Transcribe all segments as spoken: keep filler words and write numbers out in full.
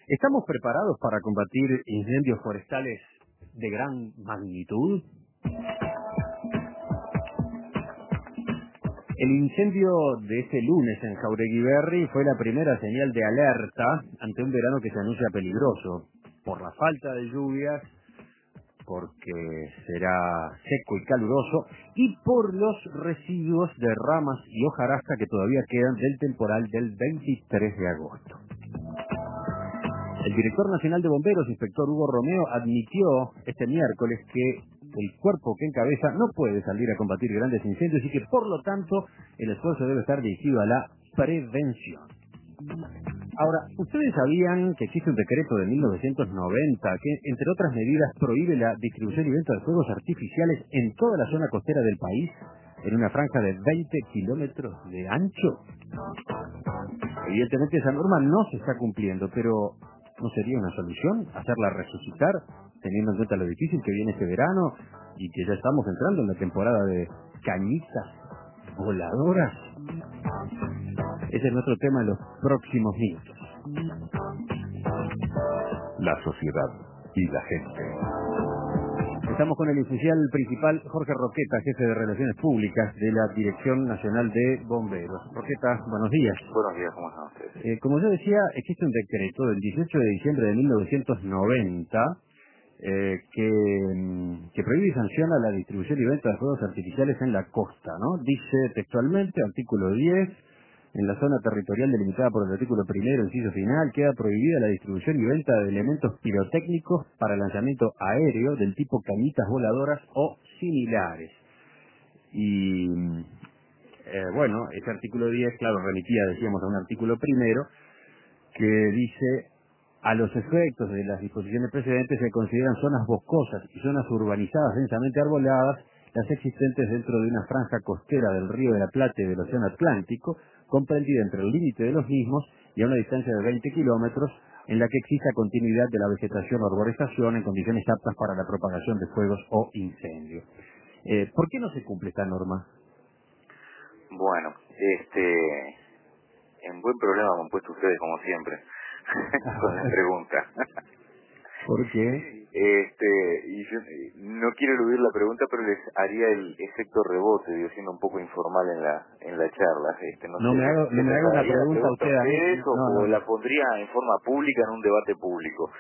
¿Estamos preparados para combatir incendios forestales de gran magnitud? El incendio de este lunes en Jáuregui Berri fue la primera señal de alerta ante un verano que se anuncia peligroso, por la falta de lluvias, porque será seco y caluroso, y por los residuos de ramas y hojarasca que todavía quedan del temporal del veintitrés de agosto. El director nacional de bomberos, inspector Hugo Romeo, admitió este miércoles que el cuerpo que encabeza no puede salir a combatir grandes incendios y que, por lo tanto, el esfuerzo debe estar dirigido a la prevención. Ahora, ¿ustedes sabían que existe un decreto de mil novecientos noventa que, entre otras medidas, prohíbe la distribución y venta de fuegos artificiales en toda la zona costera del país, en una franja de veinte kilómetros de ancho? Evidentemente esa norma no se está cumpliendo, pero ¿no sería una solución hacerla resucitar, teniendo en cuenta lo difícil que viene este verano y que ya estamos entrando en la temporada de cañitas voladoras? Ese es nuestro tema en los próximos minutos. La sociedad y la gente. Estamos con el oficial principal Jorge Roqueta, jefe de Relaciones Públicas de la Dirección Nacional de Bomberos. Roqueta, buenos días. Buenos días, ¿cómo están ustedes? Eh, como yo decía, existe un decreto del dieciocho de diciembre de mil novecientos noventa eh, que, mm, que prohíbe y sanciona la distribución y venta de fuegos artificiales en la costa, ¿no? Dice textualmente, artículo diez, en la zona territorial delimitada por el artículo primero, inciso final, queda prohibida la distribución y venta de elementos pirotécnicos para lanzamiento aéreo del tipo cañitas voladoras o similares. Y eh, bueno, ese artículo diez, claro, remitía, decíamos, a un artículo primero que dice: a los efectos de las disposiciones precedentes se consideran zonas boscosas y zonas urbanizadas densamente arboladas las existentes dentro de una franja costera del Río de la Plata y del Océano Atlántico, comprendida entre el límite de los mismos y a una distancia de veinte kilómetros, en la que exista continuidad de la vegetación o arborización en condiciones aptas para la propagación de fuegos o incendios. Eh, ¿Por qué no se cumple esta norma? Bueno, este, en buen problema me han puesto ustedes como siempre con la pregunta. ¿Por qué? Este, y yo eh, no quiero eludir la pregunta, pero les haría el efecto rebote, digo, siendo un poco informal en la en la charla. Este, no No sé, me hago, no ¿les me haga una trasladaría la pregunta a pregunta a usted a mí. ustedes o, No, o no. la pondría en forma pública en un debate público?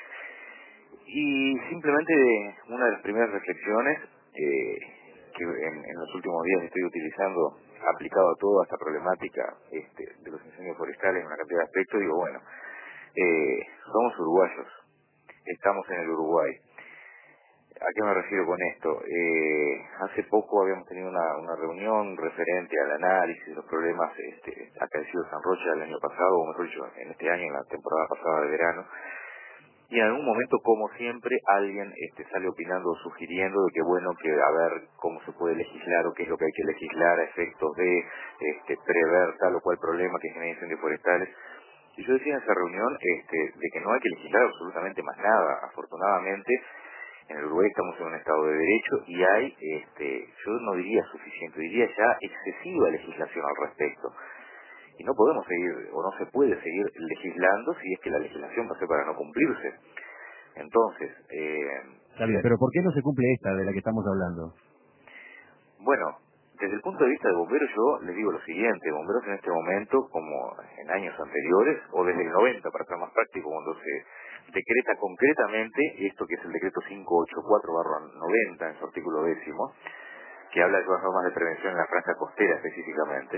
Y simplemente una de las primeras reflexiones eh, que en, en los últimos días estoy utilizando, aplicado a toda esta problemática este, de los incendios forestales en una cantidad de aspectos, digo, bueno, eh, somos uruguayos, estamos en el Uruguay. ¿A qué me refiero con esto? Eh, hace poco habíamos tenido una, una reunión referente al análisis de los problemas este, acaecidos en Rocha el año pasado, o mejor dicho, en este año, en la temporada pasada de verano. Y en algún momento, como siempre, alguien este, sale opinando o sugiriendo de que bueno, que a ver cómo se puede legislar o qué es lo que hay que legislar a efectos de este, prever tal o cual problema que genera incendios forestales. Y yo decía en esa reunión este, de que no hay que legislar absolutamente más nada. Afortunadamente, en el Uruguay estamos en un Estado de Derecho y hay, este, yo no diría suficiente, diría ya excesiva legislación al respecto. Y no podemos seguir, o no se puede seguir legislando si es que la legislación va a ser para no cumplirse. Entonces, eh, Está bien, pero ¿por qué no se cumple esta de la que estamos hablando? bueno, desde el punto de vista de bomberos yo les digo lo siguiente: bomberos en este momento, como en años anteriores, o desde el noventa para ser más práctico, cuando se decreta concretamente esto que es el decreto quinientos ochenta y cuatro barra noventa en su artículo décimo, que habla de las normas de prevención en la franja costera específicamente.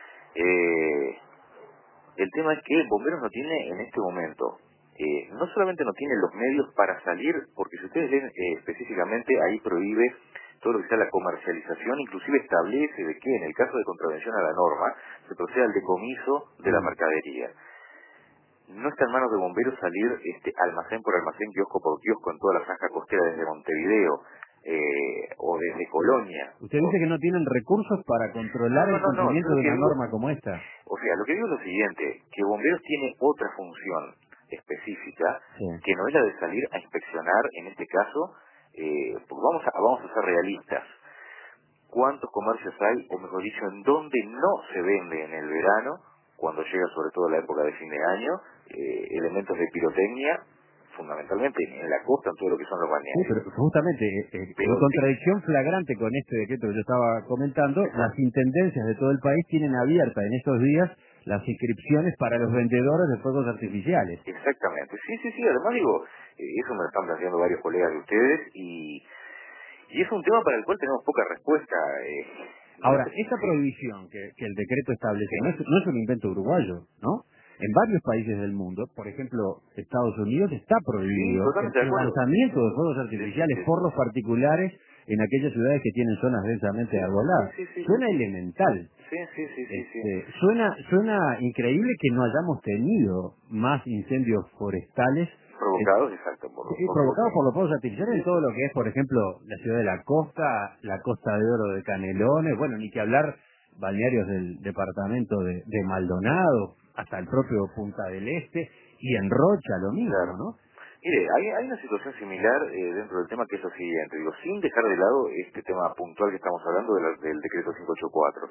Eh, el tema es que Bomberos no tiene en este momento, eh, no solamente no tiene los medios para salir, porque si ustedes leen eh, específicamente, ahí prohíbe todo lo que sea la comercialización, inclusive establece de que en el caso de contravención a la norma se proceda al decomiso de la mercadería. No está en manos de Bomberos salir este, almacén por almacén, kiosco por kiosco en toda la franja costera desde Montevideo eh, o desde Colonia. Usted dice que no tienen recursos para controlar No, no, el no, no, yo cumplimiento lo de que una digo, norma como esta. o sea, lo que digo es lo siguiente, que Bomberos tiene otra función específica, Sí. que no es la de salir a inspeccionar, en este caso, eh, porque vamos a, vamos a ser realistas. ¿Cuántos comercios hay, o mejor dicho, en donde no se vende en el verano, cuando llega sobre todo la época de fin de año, eh, elementos de pirotecnia, fundamentalmente en la costa, en todo lo que son los balnearios. Sí, pero justamente, eh, eh, Pero en contradicción flagrante con este decreto que yo estaba comentando, las intendencias de todo el país tienen abiertas en estos días las inscripciones para los vendedores de fuegos artificiales. Exactamente, sí, sí, sí, además digo, eh, eso me lo están planteando varios colegas de ustedes y, y es un tema para el cual tenemos poca respuesta. Eh, no Ahora, sé, esa sí, prohibición que, que el decreto establece sí, no es, no es un invento uruguayo, ¿no? En varios países del mundo, por ejemplo, Estados Unidos, está sí, prohibido el, totalmente de el acuerdo. lanzamiento de fuegos Sí, sí, artificiales sí, por los particulares en aquellas ciudades que tienen zonas densamente sí, arboladas. sí, sí, sí, Suena sí, elemental. sí, sí, sí, sí, sí. Este, suena, suena increíble que no hayamos tenido más incendios forestales eh, Provocados, exacto, por, sí, por provocados por fuego. los fuegos artificiales en todo lo que es, por ejemplo, la ciudad de la costa, la Costa de Oro de Canelones, bueno, ni que hablar balnearios del departamento de, de Maldonado, hasta el propio Punta del Este, y en Rocha lo mismo, Claro. ¿no? Mire, hay, hay una situación similar eh, dentro del tema que es lo siguiente, digo, sin dejar de lado este tema puntual que estamos hablando de la- del decreto quinientos ochenta y cuatro.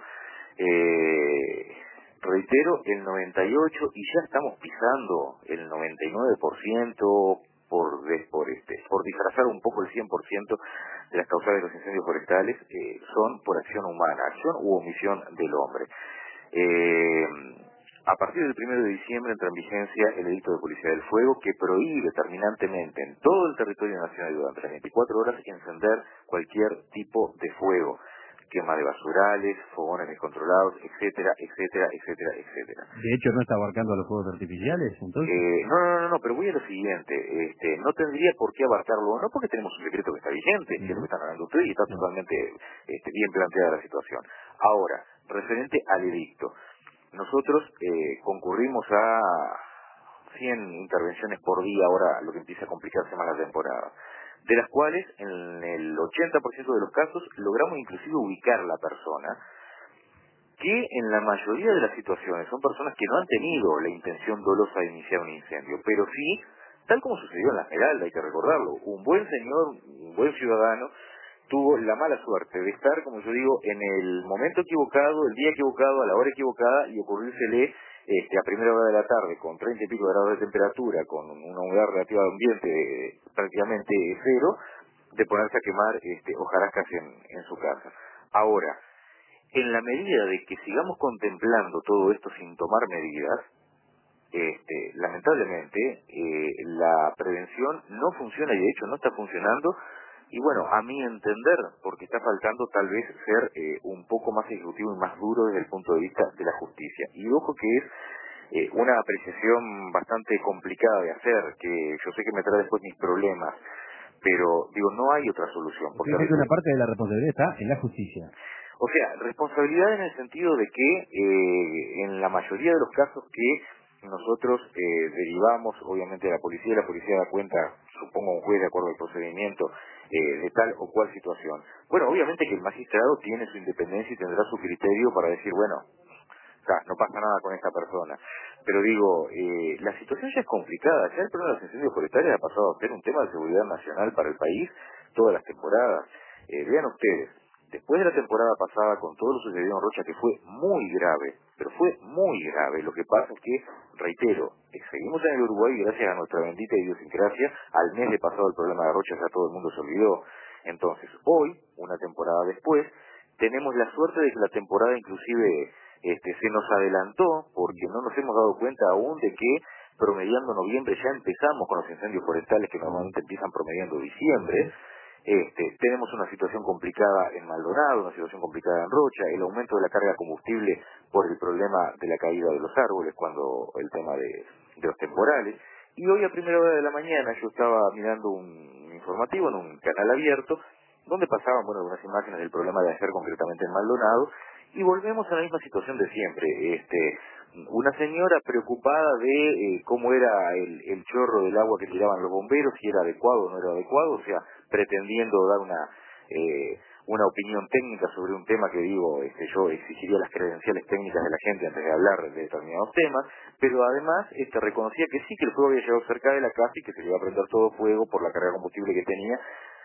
Eh, reitero, el noventa y ocho y ya estamos pisando el noventa y nueve por ciento por, de- por, este, por disfrazar un poco el cien por ciento de las causales de los incendios forestales, eh, son por acción humana, acción u omisión del hombre. Eh, a partir del primero de diciembre entra en vigencia el edicto de Policía del Fuego que prohíbe terminantemente en todo el territorio nacional y durante las veinticuatro horas encender cualquier tipo de fuego, quema de basurales, fogones descontrolados, etcétera, etcétera, etcétera, etcétera. De hecho, no está abarcando a los fuegos artificiales, entonces. Eh, no, no, no, no, pero voy a lo siguiente, este, no tendría por qué abarcarlo, no porque tenemos un decreto que está vigente, que es lo que Ujú. están hablando ustedes y está No. totalmente este, bien planteada la situación. Ahora, referente al edicto, nosotros eh, concurrimos a cien intervenciones por día, ahora lo que empieza a complicarse más la temporada, de las cuales en el ochenta por ciento de los casos logramos inclusive ubicar la persona, que en la mayoría de las situaciones son personas que no han tenido la intención dolosa de iniciar un incendio, pero sí, tal como sucedió en la Esmeralda, hay que recordarlo, un buen señor, un buen ciudadano, tuvo la mala suerte de estar, como yo digo, en el momento equivocado, el día equivocado, a la hora equivocada, y ocurrírsele este, a primera hora de la tarde, con treinta y pico de grados de temperatura, con una humedad relativa de ambiente eh, prácticamente cero, de ponerse a quemar este, hojarascas en, en su casa. Ahora, en la medida de que sigamos contemplando todo esto sin tomar medidas, este, lamentablemente eh, la prevención no funciona y de hecho no está funcionando y bueno, a mi entender, porque está faltando tal vez ser eh, un poco más ejecutivo y más duro desde el punto de vista de la justicia. Y ojo que es eh, una apreciación bastante complicada de hacer, que yo sé que me trae después mis problemas, pero digo, no hay otra solución, Usted porque dice que una parte de la responsabilidad está en la justicia. o sea, responsabilidad en el sentido de que eh, en la mayoría de los casos que nosotros eh, derivamos, obviamente, de la policía, y la policía da cuenta, supongo, a un juez de acuerdo al procedimiento, eh, de tal o cual situación. Bueno, obviamente que el magistrado tiene su independencia y tendrá su criterio para decir, bueno, o sea, no pasa nada con esta persona. Pero digo, eh, la situación ya es complicada. Ya el problema de los incendios forestales ha pasado a ser un tema de seguridad nacional para el país todas las temporadas. Eh, vean ustedes, después de la temporada pasada, con todo lo sucedido en Rocha, que fue muy grave, pero fue muy grave, lo que pasa es que, reitero, eh, seguimos en el Uruguay y gracias a nuestra bendita idiosincrasia, al mes de pasado el problema de Rocha ya todo el mundo se olvidó. Entonces, hoy, una temporada después, tenemos la suerte de que la temporada inclusive este, se nos adelantó porque no nos hemos dado cuenta aún de que promediando noviembre ya empezamos con los incendios forestales que normalmente empiezan promediando diciembre. Este, tenemos una situación complicada en Maldonado, una situación complicada en Rocha, el aumento de la carga de combustible por el problema de la caída de los árboles, cuando el tema de, de los temporales. Y hoy a primera hora de la mañana yo estaba mirando un informativo en un canal abierto donde pasaban, bueno, algunas imágenes del problema de ayer concretamente en Maldonado, y volvemos a la misma situación de siempre. Este, una señora preocupada de eh, cómo era el, el chorro del agua que tiraban los bomberos, si era adecuado o no era adecuado, o sea, pretendiendo dar una eh, una opinión técnica sobre un tema que digo, este, yo exigiría las credenciales técnicas de la gente antes de hablar de determinados temas, pero además este, reconocía que sí, que el fuego había llegado cerca de la casa y que se le iba a prender todo fuego por la carga de combustible que tenía.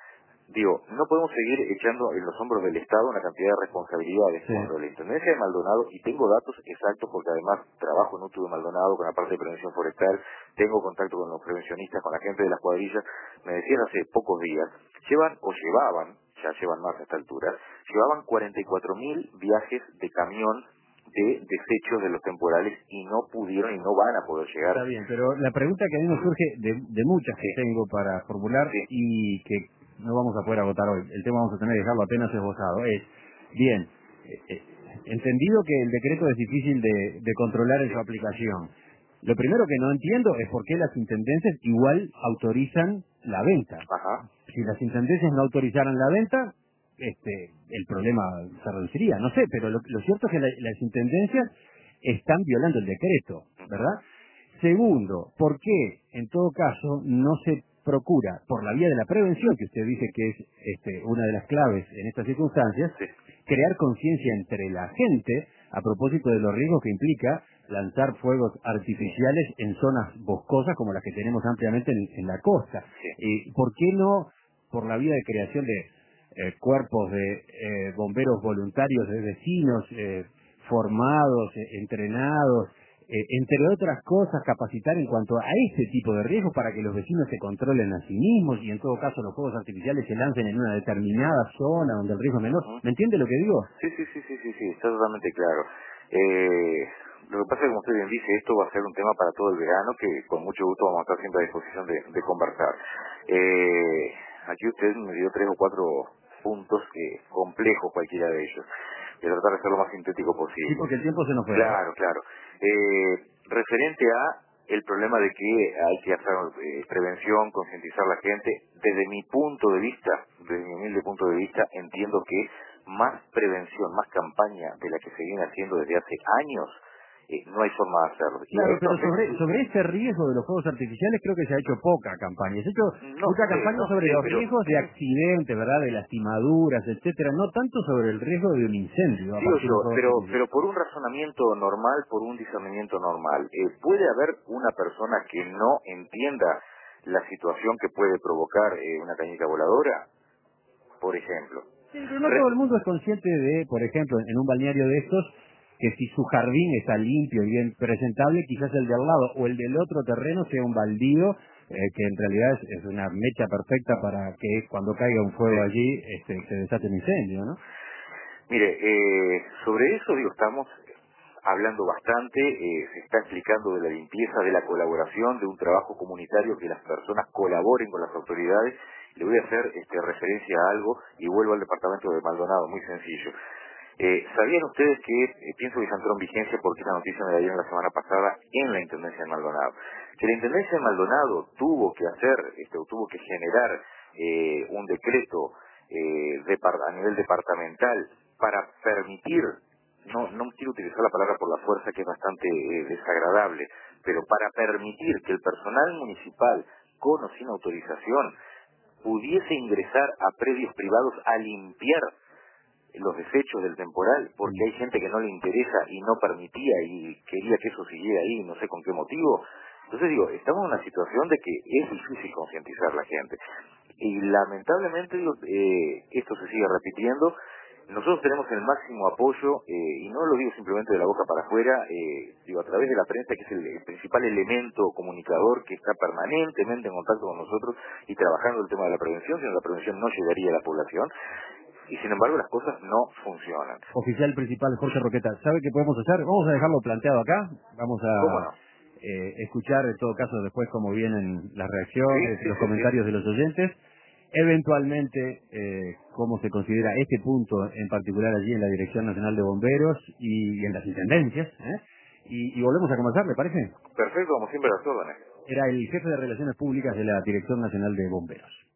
Digo, no podemos seguir echando en los hombros del Estado una cantidad de responsabilidades. Sí. Cuando la Intendencia de Maldonado, y tengo datos exactos porque además trabajo en U T U de Maldonado con la parte de prevención forestal, tengo contacto con los prevencionistas, con la gente de las cuadrillas, me decían hace pocos días, llevan o llevaban, ya llevan más a esta altura, llevaban cuarenta y cuatro mil viajes de camión de desechos de los temporales y no pudieron y no van a poder llegar. Está bien, pero la pregunta que a mí me surge de, de muchas que Sí. tengo para formular Sí. y que no vamos a poder agotar hoy, el tema vamos a tener que dejarlo apenas esbozado, es, bien, eh, eh, entendido que el decreto es difícil de, de controlar en su aplicación, lo primero que no entiendo es por qué las intendencias igual autorizan la venta. Ajá. Si las intendencias no autorizaran la venta, este, el problema se reduciría, no sé, pero lo, lo cierto es que la, las intendencias están violando el decreto, ¿verdad? Segundo, ¿por qué en todo caso no se procura, por la vía de la prevención, que usted dice que es este, una de las claves en estas circunstancias, Sí. crear conciencia entre la gente a propósito de los riesgos que implica lanzar fuegos artificiales en zonas boscosas como las que tenemos ampliamente en, en la costa? Sí. ¿Y por qué no, por la vía de creación de eh, cuerpos de eh, bomberos voluntarios, de vecinos eh, formados, eh, entrenados, eh, entre otras cosas, capacitar en cuanto a este tipo de riesgos para que los vecinos se controlen a sí mismos y en todo caso los fuegos artificiales se lancen en una determinada zona donde el riesgo es menor? ¿Me entiende lo que digo? Sí, sí, sí, sí, sí, sí, está totalmente claro. Eh, lo que pasa es que, como usted bien dice, esto va a ser un tema para todo el verano, que con mucho gusto vamos a estar siempre a disposición de, de conversar. Eh, aquí usted me dio tres o cuatro puntos eh, complejos, cualquiera de ellos. Voy a tratar de ser lo más sintético Sí, posible. porque el tiempo se nos fue. Claro, claro. Eh, referente a el problema de que hay que hacer eh, prevención, concientizar a la gente, desde mi punto de vista, desde mi humilde punto de vista, entiendo que más prevención, más campaña de la que se viene haciendo desde hace años, eh, no hay forma de hacerlo. Y Claro, esto pero afecta- sobre, sobre este riesgo de los fuegos artificiales creo que se ha hecho poca campaña. Se ha hecho no mucha sé, campaña no sobre sé, los pero riesgos de accidentes, ¿verdad? De lastimaduras, etcétera, no tanto sobre el riesgo de un incendio a digo partir de un yo, fuego pero artificial. pero por un razonamiento normal, por un discernimiento normal, eh, ¿puede haber una persona que no entienda la situación que puede provocar eh, una cañita voladora? Por ejemplo. Sí, pero no Re- todo el mundo es consciente de, por ejemplo, en un balneario de estos, que si su jardín está limpio y bien presentable, quizás el de al lado o el del otro terreno sea un baldío, eh, que en realidad es, es una mecha perfecta para que cuando caiga un fuego allí este, se desate un incendio, ¿no? Mire, eh, sobre eso digo, estamos hablando bastante, eh, se está explicando de la limpieza, de la colaboración, de un trabajo comunitario, que las personas colaboren con las autoridades. Le voy a hacer este, referencia a algo y vuelvo al departamento de Maldonado, muy sencillo. Eh, ¿Sabían ustedes que, eh, pienso que ya entró en vigencia porque esa noticia me la dieron la semana pasada en la Intendencia de Maldonado, que la Intendencia de Maldonado tuvo que hacer, este, o tuvo que generar eh, un decreto eh, depar- a nivel departamental para permitir, no, no quiero utilizar la palabra por la fuerza que es bastante eh, desagradable, pero para permitir que el personal municipal, con o sin autorización, pudiese ingresar a predios privados a limpiar los desechos del temporal, porque hay gente que no le interesa y no permitía y quería que eso siguiera ahí, no sé con qué motivo. Entonces digo, estamos en una situación de que es difícil concientizar a la gente. Y lamentablemente digo, eh, esto se sigue repitiendo. Nosotros tenemos el máximo apoyo, eh, y no lo digo simplemente de la boca para afuera, eh, digo a través de la prensa, que es el, el principal elemento comunicador que está permanentemente en contacto con nosotros y trabajando el tema de la prevención, si no la prevención no llegaría a la población. Y sin embargo las cosas no funcionan. Oficial principal Jorge Roqueta, ¿sabe qué podemos hacer? Vamos a dejarlo planteado acá, vamos ¿Cómo a no? eh, escuchar en todo caso después cómo vienen las Sí, reacciones, sí, los sí, comentarios sí. de los oyentes, eventualmente eh, cómo se considera este punto en particular allí en la Dirección Nacional de Bomberos y, y en las intendencias, ¿eh? y, y volvemos a conversar, ¿le parece? Perfecto, como siempre, las órdenes. Era el jefe de Relaciones Públicas de la Dirección Nacional de Bomberos.